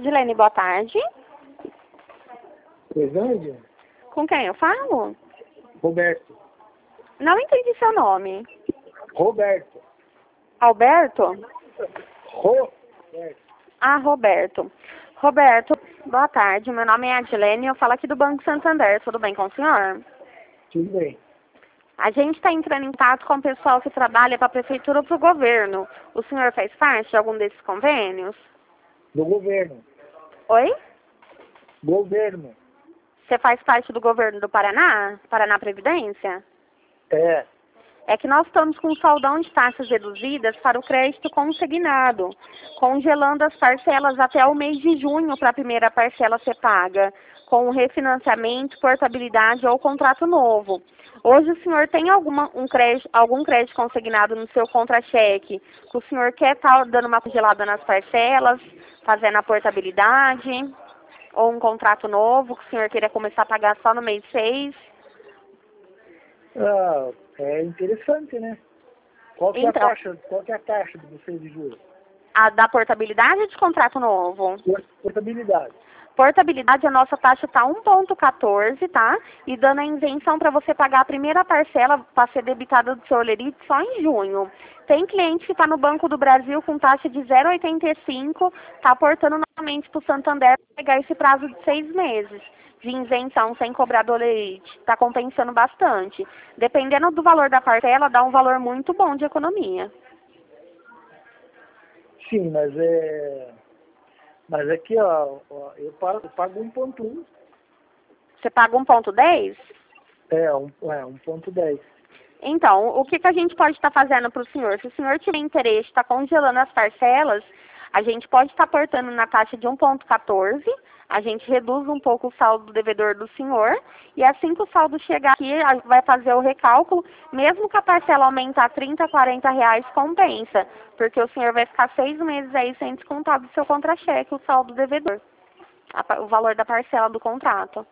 Edilene, boa tarde. Exande? Com quem eu falo? Roberto. Não entendi seu nome. Roberto. Alberto? Roberto. Ah, Roberto. Roberto, boa tarde. Meu nome é Edilene e eu falo aqui do Banco Santander. Tudo bem com o senhor? Tudo bem. A gente está entrando em contato com o pessoal que trabalha para a prefeitura ou para o governo. O senhor faz parte de algum desses convênios? Do governo. Oi? Governo. Você faz parte do governo do Paraná? Paraná Previdência? É. É que nós estamos com um saldão de taxas reduzidas para o crédito consignado, congelando as parcelas até o mês de junho para a primeira parcela ser paga, com refinanciamento, portabilidade ou contrato novo. Hoje o senhor tem algum crédito consignado no seu contra-cheque, que o senhor quer estar dando uma congelada nas parcelas, fazendo a portabilidade, ou um contrato novo que o senhor queira começar a pagar só no mês 6? Ah, é interessante, né? Qual que é Então, a taxa de vocês de juros? a da portabilidade ou de contrato novo? Portabilidade. Portabilidade, a nossa taxa está 1,14, tá? E dando a isenção para você pagar a primeira parcela para ser debitada do seu olerite só em junho. Tem cliente que está no Banco do Brasil com taxa de 0,85, está aportando novamente para o Santander para pegar esse prazo de 6 meses de isenção sem cobrar do olerite. Está compensando bastante. Dependendo do valor da parcela, dá um valor muito bom de economia. Sim, mas aqui, eu pago 1,1. Você paga 1,10? É, 1,10. Então, o que a gente pode estar fazendo para o senhor? Se o senhor tiver interesse, está congelando as parcelas, a gente pode estar aportando na taxa de 1,14, a gente reduz um pouco o saldo do devedor do senhor, e assim que o saldo chegar aqui, vai fazer o recálculo, mesmo que a parcela aumentar 30, 40 reais, compensa, porque o senhor vai ficar 6 meses aí sem descontar do seu contra-cheque o saldo do devedor, o valor da parcela do contrato.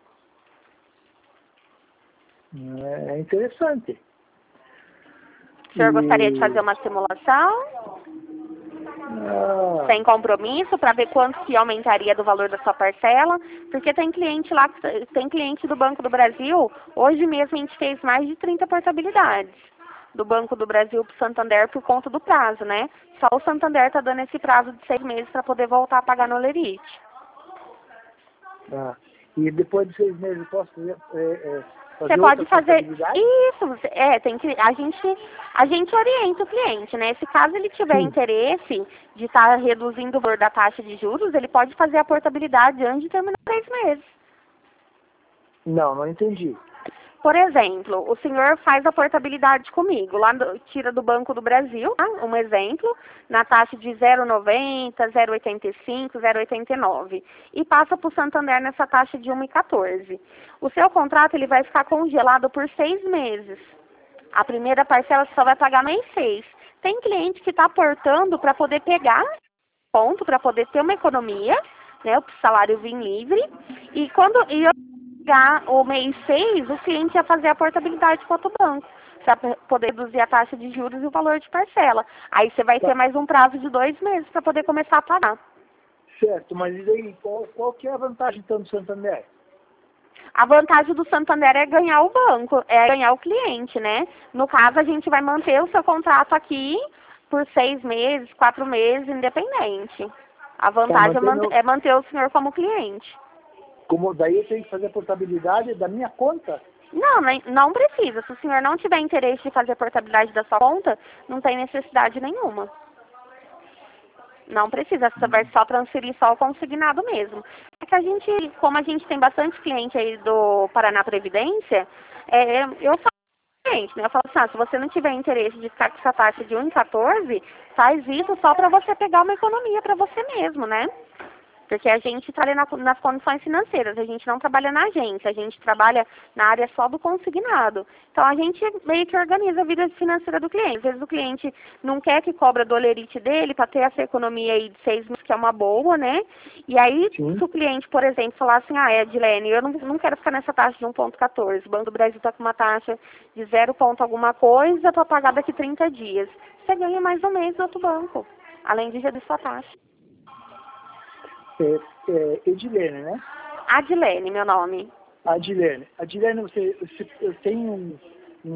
É interessante. O senhor gostaria de fazer uma simulação? Sem compromisso, para ver quanto que aumentaria do valor da sua parcela, porque tem cliente lá, tem cliente do Banco do Brasil, hoje mesmo a gente fez mais de 30 portabilidades do Banco do Brasil para o Santander por conta do prazo, né? Só o Santander está dando esse prazo de 6 meses para poder voltar a pagar no olerite. E depois de 6 meses eu posso fazer Você pode fazer portabilidade? isso, tem que a gente orienta o cliente, né? Se caso ele tiver interesse de estar reduzindo o valor da taxa de juros, ele pode fazer a portabilidade antes de terminar 6 meses. Não entendi. Por exemplo, o senhor faz a portabilidade comigo, tira do Banco do Brasil, tá? Um exemplo, na taxa de 0,90, 0,85, 0,89 e passa para o Santander nessa taxa de 1,14. O seu contrato ele vai ficar congelado por 6 meses. A primeira parcela você só vai pagar mês 6. Tem cliente que está aportando para poder pegar ponto, para poder ter uma economia, né, o salário vir livre, e quando o mês 6, o cliente ia fazer a portabilidade com outro banco, para poder reduzir a taxa de juros e o valor de parcela. Aí você vai ter mais um prazo de 2 meses para poder começar a pagar. Certo, mas e daí, qual que é a vantagem então do Santander? A vantagem do Santander é ganhar o banco, é ganhar o cliente, né? No caso, a gente vai manter o seu contrato aqui por 6 meses, 4 meses, independente. A vantagem é manter o senhor como cliente. Como daí eu tenho que fazer a portabilidade da minha conta? Não precisa. Se o senhor não tiver interesse de fazer a portabilidade da sua conta, não tem necessidade nenhuma. Não precisa, você vai só transferir só o consignado mesmo. É que como a gente tem bastante cliente aí do Paraná Previdência, eu falo cliente, né? Eu falo assim, se você não tiver interesse de ficar com essa taxa de 1,14, faz isso só para você pegar uma economia para você mesmo, né? Porque a gente trabalha nas condições financeiras, a gente não trabalha na agência, a gente trabalha na área só do consignado. Então, a gente meio que organiza a vida financeira do cliente. Às vezes o cliente não quer que cobra do olerite dele para ter essa economia aí de 6 meses, que é uma boa, né? E aí, se o cliente, por exemplo, falar assim, Edilene, eu não quero ficar nessa taxa de 1,14, o Banco do Brasil está com uma taxa de 0 ponto alguma coisa para pagar daqui 30 dias. Você ganha mais um mês no outro banco, além de reduzir sua taxa. Edilene, né? Adilene, meu nome. Adilene, você tem um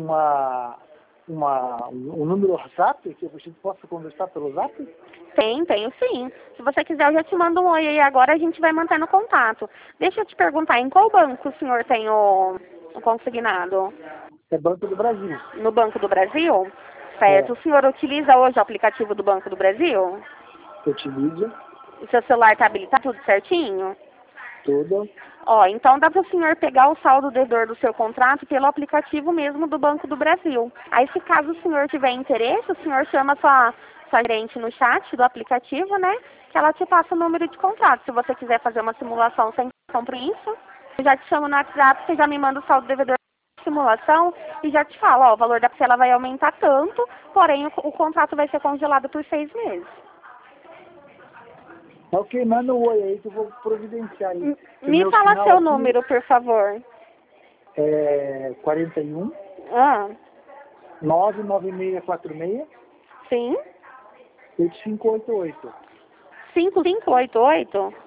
número WhatsApp que a gente possa conversar pelo WhatsApp? Tenho sim. Se você quiser, eu já te mando um oi aí agora, a gente vai mantendo contato. Deixa eu te perguntar, em qual banco o senhor tem o consignado? É Banco do Brasil. No Banco do Brasil? Certo. O senhor utiliza hoje o aplicativo do Banco do Brasil? Utiliza O seu celular está habilitado tudo certinho? tudo. Ó, então dá para o senhor pegar o saldo devedor do seu contrato pelo aplicativo mesmo do Banco do Brasil. Aí, se caso o senhor tiver interesse, o senhor chama sua gerente no chat do aplicativo, né? Que ela te passa o número de contrato. Se você quiser fazer uma simulação sem compromisso, eu já te chamo no WhatsApp, você já me manda o saldo devedor da simulação e já te fala, ó, o valor da parcela vai aumentar tanto, porém o contrato vai ser congelado por 6 meses. Ok, manda um oi aí que eu vou providenciar aí. Me fala seu número, por favor. É 41 Ah, 99646 sim. 8588. 5588?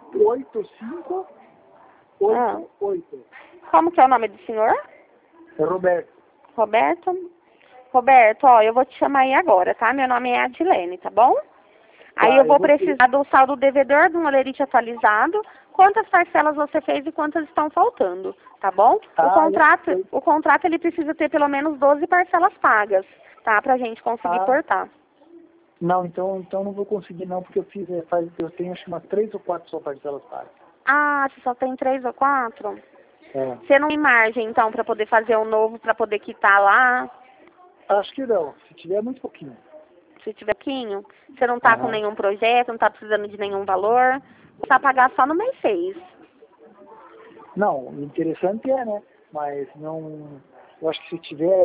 8588. Como que é o nome do senhor? É Roberto. Roberto? Roberto, ó, eu vou te chamar aí agora, tá? Meu nome é Adilene, tá bom? Aí eu vou precisar do saldo devedor, de um olerite atualizado, quantas parcelas você fez e quantas estão faltando, tá bom? O contrato ele precisa ter pelo menos 12 parcelas pagas, tá? Pra gente conseguir portar. Não, então não vou conseguir não, porque eu tenho acho umas 3 ou 4 só parcelas pagas. Ah, você só tem 3 ou 4? É. Você não tem margem, então, pra poder fazer um novo, pra poder quitar lá? Acho que não, se tiver muito pouquinho. Se tiver pouquinho, você não tá com nenhum projeto, não tá precisando de nenhum valor, você vai pagar só no mês 6. Não, interessante né? Mas não. Eu acho que se tiver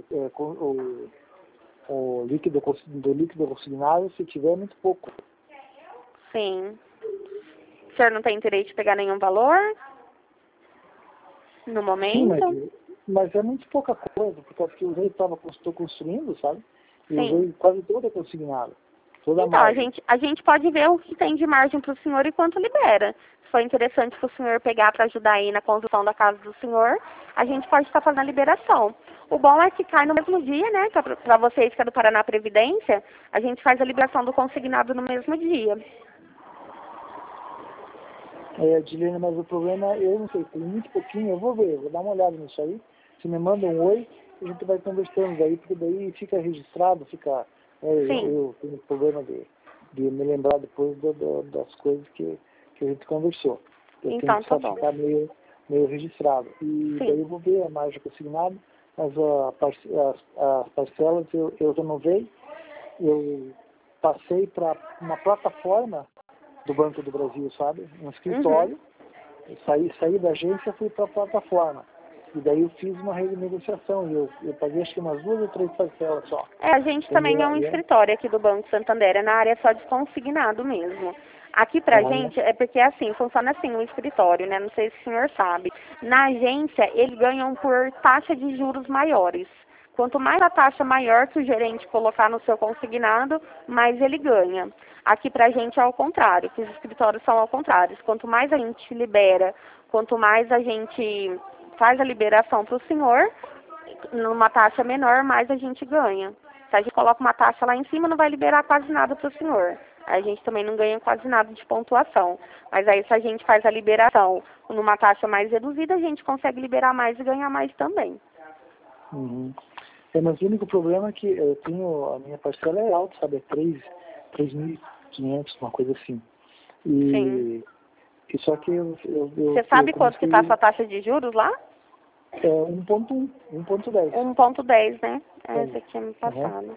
o líquido consignado, se tiver muito pouco. Sim. O senhor não tem interesse de pegar nenhum valor? No momento? Sim, mas é muito pouca coisa, porque eu já estou construindo, sabe? E Sim. eu quase toda consignada. Toda então, a gente pode ver o que tem de margem para o senhor e quanto libera. Se for interessante para o senhor pegar para ajudar aí na construção da casa do senhor, a gente pode estar fazendo a liberação. O bom é que cai no mesmo dia, né? Para vocês que é do Paraná Previdência, a gente faz a liberação do consignado no mesmo dia. Dilene, mas o problema, eu não sei, tem muito pouquinho, eu vou ver, vou dar uma olhada nisso aí. Se me manda um oi, a gente vai conversando daí, porque daí fica registrado, fica... eu tenho problema de me lembrar depois das coisas que a gente conversou. Eu então, tenho que só ficar meio registrado. E daí eu vou ver a margem consignada, mas as parcelas eu renovei, eu passei para uma plataforma do Banco do Brasil, sabe? Um escritório. Eu saí da agência e fui para a plataforma. E daí eu fiz uma renegociação e eu paguei acho que umas 2 ou 3 parcelas só. A gente também é um escritório aqui do Banco Santander, é na área só de consignado mesmo. Aqui pra gente, é porque assim, funciona assim o escritório, né? Não sei se o senhor sabe. Na agência, eles ganham por taxa de juros maiores. Quanto mais a taxa maior que o gerente colocar no seu consignado, mais ele ganha. Aqui pra gente é ao contrário, que os escritórios são ao contrário. Quanto mais a gente libera, quanto mais a gente faz a liberação para o senhor, numa taxa menor, mais a gente ganha. Se a gente coloca uma taxa lá em cima, não vai liberar quase nada para o senhor. A gente também não ganha quase nada de pontuação. Mas aí, se a gente faz a liberação numa taxa mais reduzida, a gente consegue liberar mais e ganhar mais também. Mas o único problema é que a minha parcela é alta, sabe? É 3.500, uma coisa assim. Sim. E só que Você sabe quanto que está a sua taxa de juros lá? É 1.1, 1.10. 1.10, né? Essa aqui é me passado.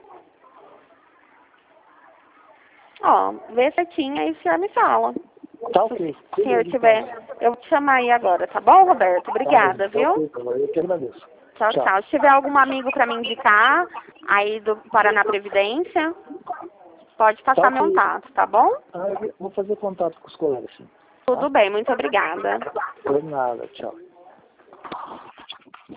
Ó, vê certinho aí o senhor me fala. Tá ok. Se o senhor tiver, eu vou te chamar aí agora, tá bom, Roberto? Obrigada, viu? Eu que agradeço. Tchau. Se tiver algum amigo para me indicar aí do Paraná Previdência, pode passar meu contato, tá bom? Eu vou fazer contato com os colegas, sim. Tudo bem, muito obrigada. Por nada, tchau.